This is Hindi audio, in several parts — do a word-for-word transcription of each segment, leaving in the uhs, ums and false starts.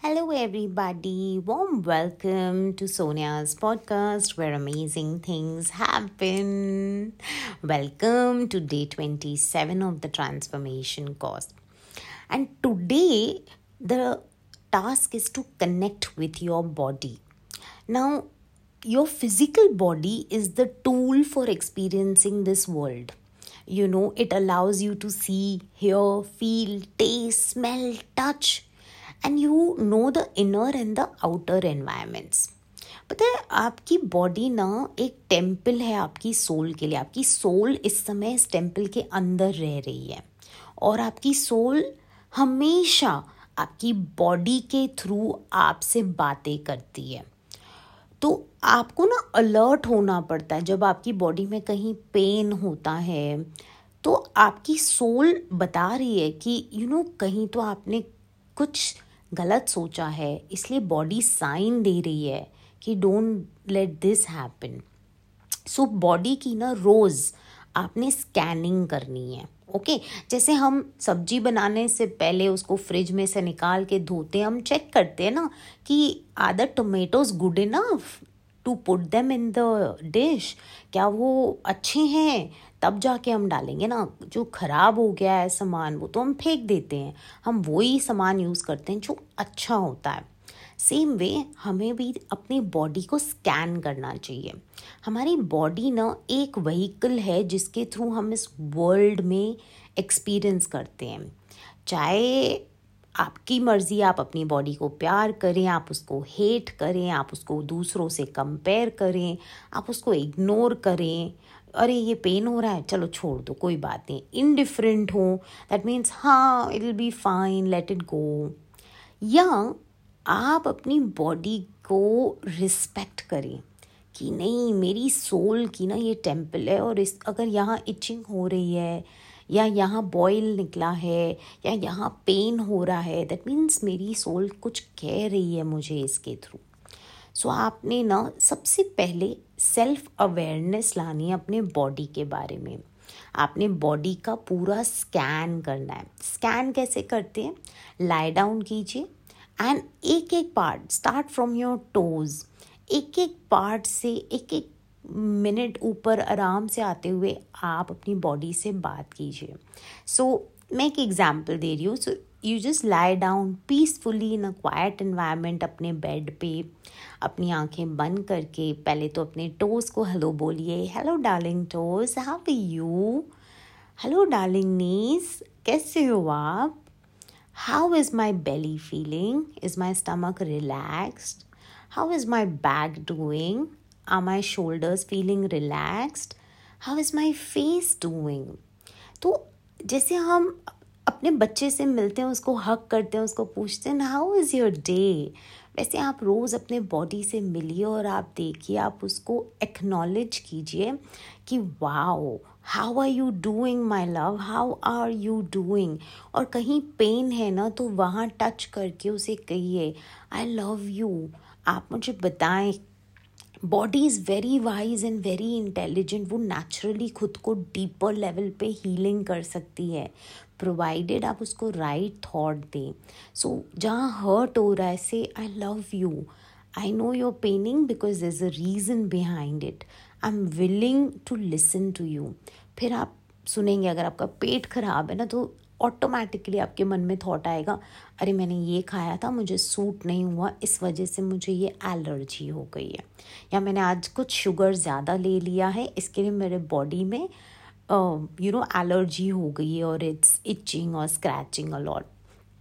Hello, everybody. Warm welcome to Sonia's podcast where amazing things happen. Welcome to day twenty-seven of the transformation course. And today, the task is to connect with your body. Now, your physical body is the tool for experiencing this world. You know, it allows you to see, hear, feel, taste, smell, touch, and you know the inner and the outer environments. पता है आपकी बॉडी ना एक टेम्पल है आपकी सोल के लिए. आपकी सोल इस समय इस टेम्पल के अंदर रह रही है और आपकी सोल हमेशा आपकी बॉडी के थ्रू आपसे बातें करती है. तो आपको ना अलर्ट होना पड़ता है जब आपकी बॉडी में कहीं पेन होता है. तो आपकी सोल बता रही है कि यू you नो know, कहीं तो आपने कुछ गलत सोचा है, इसलिए बॉडी साइन दे रही है कि don't let this happen. So body की ना रोज़ आपने स्कैनिंग करनी है. Okay okay? जैसे हम सब्जी बनाने से पहले उसको फ्रिज में से निकाल के धोते हैं, हम चेक करते हैं ना कि are the tomatoes good enough to put them in the dish. क्या वो अच्छे हैं? तब जाके हम डालेंगे ना. जो ख़राब हो गया है सामान वो तो हम फेंक देते हैं. हम वही सामान यूज़ करते हैं जो अच्छा होता है. सेम वे हमें भी अपनी बॉडी को स्कैन करना चाहिए. हमारी बॉडी ना एक व्हीकल है जिसके थ्रू हम इस वर्ल्ड में एक्सपीरियंस करते हैं. चाहे आपकी मर्ज़ी, आप अपनी बॉडी को प्यार करें, आप उसको हेट करें, आप उसको दूसरों से कंपेयर करें, आप उसको इग्नोर करें. अरे ये पेन हो रहा है, चलो छोड़ दो, कोई बात नहीं. इनडिफरेंट हो, दैट मीन्स हाँ it will be fine, let it go. या आप अपनी बॉडी को रिस्पेक्ट करें कि नहीं, मेरी सोल की ना ये टेम्पल है और इस अगर यहाँ इचिंग हो रही है या यहाँ बॉयल निकला है या यहाँ पेन हो रहा है, दैट मीन्स मेरी सोल कुछ कह रही है मुझे इसके थ्रू. सो so, आपने ना सबसे पहले सेल्फ अवेयरनेस लानी है अपने बॉडी के बारे में. आपने बॉडी का पूरा स्कैन करना है. स्कैन कैसे करते हैं? लाई डाउन कीजिए एंड एक एक part, start from your toes, एक एक पार्ट से एक एक मिनट ऊपर आराम से आते हुए आप अपनी बॉडी से बात कीजिए. सो so, मैं एक एग्जाम्पल दे रही हूँ. So you just lie down peacefully in a quiet environment अपने बेड पे, अपनी आंखें बंद करके पहले तो अपने टोज को हेलो बोलिए. Hello darling toes, how are you? Hello darling knees, कैसे हो आप? How is my belly feeling? Is my stomach relaxed? How is my back doing? Are my shoulders feeling relaxed? How is my face doing? तो जैसे हम अपने बच्चे से मिलते हैं, उसको हग करते हैं, उसको पूछते हैं हाउ इज़ योर डे, वैसे आप रोज़ अपने बॉडी से मिलिए और आप देखिए, आप उसको एक्नॉलेज कीजिए कि wow, how are you doing my love, how are you doing. और कहीं पेन है ना तो वहाँ टच करके उसे कहिए आई लव यू. आप मुझे बताएं. Body is very wise and very intelligent. वो नेचुरली खुद को डीपर लेवल पे हीलिंग कर सकती है, प्रोवाइडेड आप उसको राइट थॉट दें. सो so, जहाँ हर्ट हो रहा है से I love you, I know your paining because there is a reason behind it, I am willing to listen to you. फिर आप सुनेंगे. अगर आपका पेट खराब है ना तो ऑटोमेटिकली आपके मन में थॉट आएगा, अरे मैंने ये खाया था, मुझे सूट नहीं हुआ, इस वजह से मुझे ये एलर्जी हो गई है, या मैंने आज कुछ शुगर ज़्यादा ले लिया है, इसके लिए मेरे बॉडी में यू नो एलर्जी हो गई है और इट्स इचिंग और स्क्रैचिंग अ लॉट.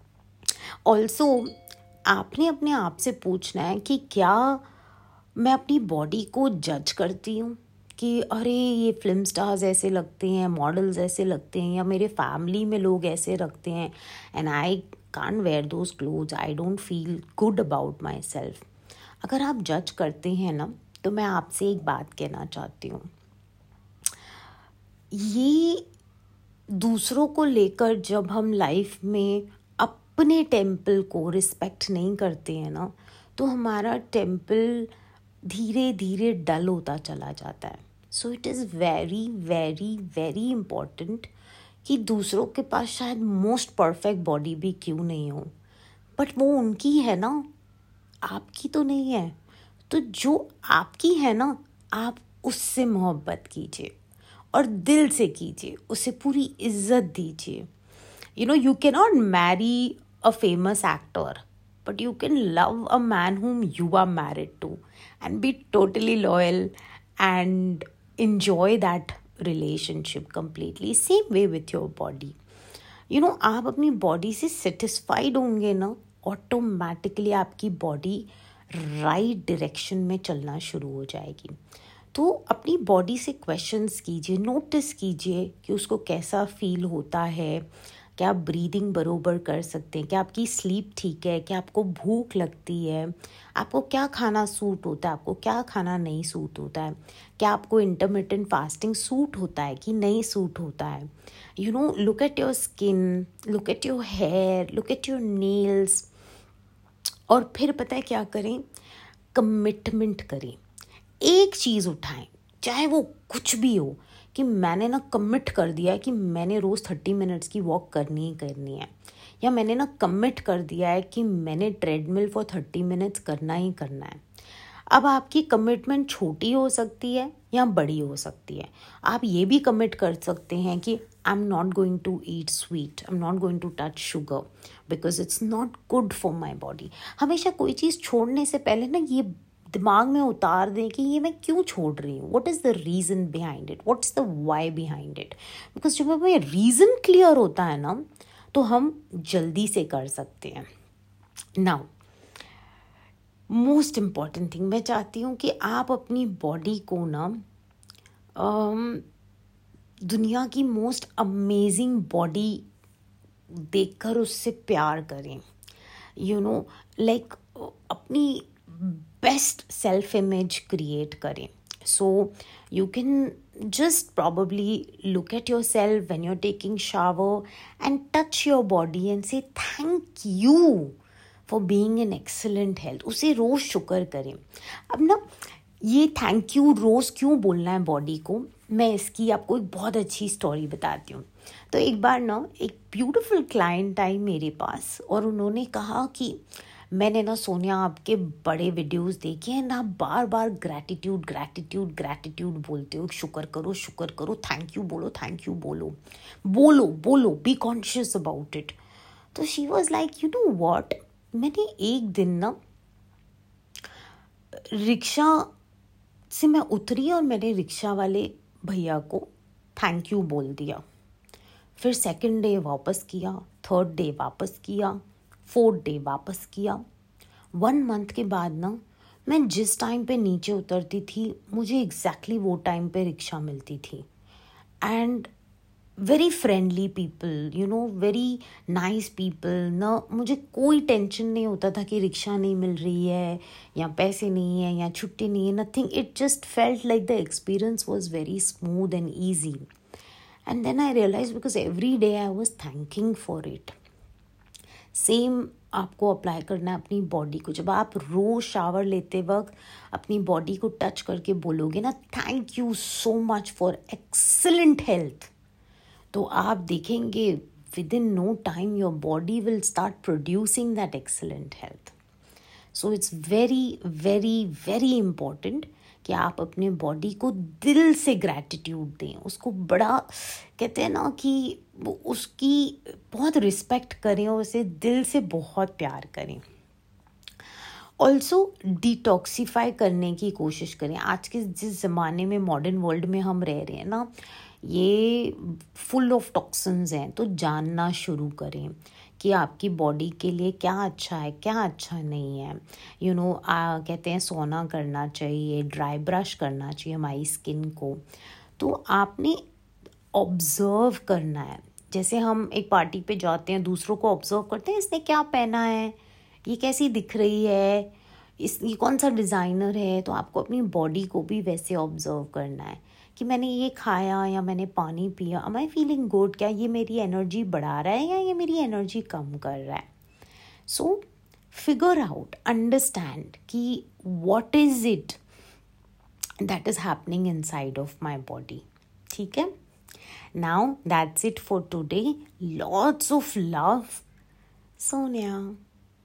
ऑल्सो आपने अपने आप से पूछना है कि क्या मैं अपनी बॉडी को जज करती हूँ कि अरे ये फिल्म स्टार्स ऐसे लगते हैं, मॉडल्स ऐसे लगते हैं, या मेरे फैमिली में लोग ऐसे रखते हैं and I can't wear those clothes, I don't feel good about myself. अगर आप जज करते हैं ना तो मैं आपसे एक बात कहना चाहती हूँ. ये दूसरों को लेकर जब हम लाइफ में अपने टेम्पल को रिस्पेक्ट नहीं करते हैं ना तो हमारा टेम्पल धीरे धीरे डल होता चला जाता है. So it is very very very important कि दूसरों के पास शायद मोस्ट परफेक्ट बॉडी भी क्यों नहीं हो, बट वो उनकी है ना, आपकी तो नहीं है। तो जो आपकी है ना, आप उससे मोहब्बत कीजिए और दिल से कीजिए, उसे पूरी इज्जत दीजिए। You know, you can not marry a famous actor, but you can love a man whom you are married to and be totally loyal and enjoy that relationship completely. Same way with your body. You know, आप अपनी बॉडी से सेटिस्फाइड होंगे ना, ऑटोमेटिकली आपकी बॉडी राइट डायरेक्शन में चलना शुरू हो जाएगी। तो अपनी बॉडी से क्वेश्चंस कीजिए, नोटिस कीजिए कि उसको कैसा फील होता है, क्या आप ब्रीदिंग बरोबर कर सकते हैं, क्या आपकी स्लीप ठीक है, क्या आपको भूख लगती है, आपको क्या खाना सूट होता है, आपको क्या खाना नहीं सूट होता है, क्या आपको इंटरमिटेंट फास्टिंग सूट होता है कि नहीं सूट होता है। You know, look at your skin, look at your hair, look at your nails. और फिर पता है क्या करें, कमिटमेंट करें, एक चीज़ उठाएं, चाहे वो कुछ भी हो, कि मैंने ना कमिट कर दिया है कि मैंने रोज़ थर्टी मिनट्स की वॉक करनी ही करनी है, या मैंने ना कमिट कर दिया है कि मैंने ट्रेडमिल फॉर थर्टी मिनट्स करना ही करना है। अब आपकी कमिटमेंट छोटी हो सकती है या बड़ी हो सकती है। आप ये भी कमिट कर सकते हैं कि I am not going to eat sweet, I am not going to touch sugar because it's not good for my body. हमेशा कोई चीज़ छोड़ने से पहले ना ये दिमाग में उतार दें कि ये मैं क्यों छोड़ रही हूँ, what is the reason behind it, what's the why behind it. Because जब हमें रीज़न क्लियर होता है ना, तो हम जल्दी से कर सकते हैं। नाउ मोस्ट इम्पॉर्टेंट थिंग, मैं चाहती हूँ कि आप अपनी बॉडी को ना um, दुनिया की मोस्ट अमेजिंग बॉडी देखकर उससे प्यार करें। यू नो, लाइक अपनी बेस्ट सेल्फ इमेज क्रिएट करें। So you can just probably look at yourself when you're taking shower and touch your body and say thank you for being in excellent health. उसे रोज़ शुक्र करें। अब ना ये थैंक यू रोज़ क्यों बोलना है बॉडी को, मैं इसकी आपको एक बहुत अच्छी स्टोरी बताती हूँ। तो एक बार ना एक ब्यूटीफुल क्लाइंट आई मेरे पास और उन्होंने कहा कि मैंने ना सोनिया आपके बड़े वीडियोस देखे हैं ना, बार बार ग्रैटिट्यूड ग्रैटिट्यूड ग्रैटिट्यूड बोलते हो, शुक्र करो शुक्र करो, थैंक यू बोलो थैंक यू बोलो बोलो बोलो बी कॉन्शियस अबाउट इट। तो she was like you know what, मैंने एक दिन ना रिक्शा से मैं उतरी और मैंने रिक्शा वाले भैया को थैंक यू बोल दिया। फिर सेकंड डे वापस किया, थर्ड डे वापस किया, फोर्थ डे वापस किया। वन मंथ के बाद ना मैं जिस टाइम पे नीचे उतरती थी मुझे एग्जैक्टली वो टाइम पे रिक्शा मिलती थी। And very friendly people, you know, very nice people. ना मुझे कोई टेंशन नहीं होता था कि रिक्शा नहीं मिल रही है या पैसे नहीं है या छुट्टी नहीं है, nothing. It just felt like the experience was very smooth and easy. And then I realise because every day I was thanking for it. Same आपको अप्लाई करना है अपनी बॉडी को। जब आप रोज़ शावर लेते वक्त अपनी बॉडी को टच करके बोलोगे ना thank you so much for excellent health, तो आप देखेंगे within no time your body will start producing that excellent health. So it's very very very important कि आप अपने बॉडी को दिल से ग्रैटिट्यूड दें, उसको बड़ा कहते हैं ना कि वो उसकी बहुत रिस्पेक्ट करें और उसे दिल से बहुत प्यार करें। ऑल्सो डिटॉक्सीफाई करने की कोशिश करें। आज के जिस ज़माने में मॉडर्न वर्ल्ड में हम रह रहे हैं ना, ये फुल ऑफ टॉक्सिन्स हैं, तो जानना शुरू करें कि आपकी बॉडी के लिए क्या अच्छा है क्या अच्छा नहीं है। यू नो, कहते हैं सोना करना चाहिए, ड्राई ब्रश करना चाहिए हमारी स्किन को। तो आपने ऑब्ज़र्व करना है। जैसे हम एक पार्टी पे जाते हैं, दूसरों को ऑब्ज़र्व करते हैं, इसने क्या पहना है, ये कैसी दिख रही है, इस ये कौन सा डिज़ाइनर है। तो आपको अपनी बॉडी को भी वैसे ऑब्ज़र्व करना है कि मैंने ये खाया या मैंने पानी पिया, एम आई फीलिंग गुड, क्या ये मेरी एनर्जी बढ़ा रहा है या ये मेरी एनर्जी कम कर रहा है। सो फिगर आउट, अंडरस्टैंड कि what is it that is happening inside of my body. ठीक है, now that's it for today. Lots of love, Sonia.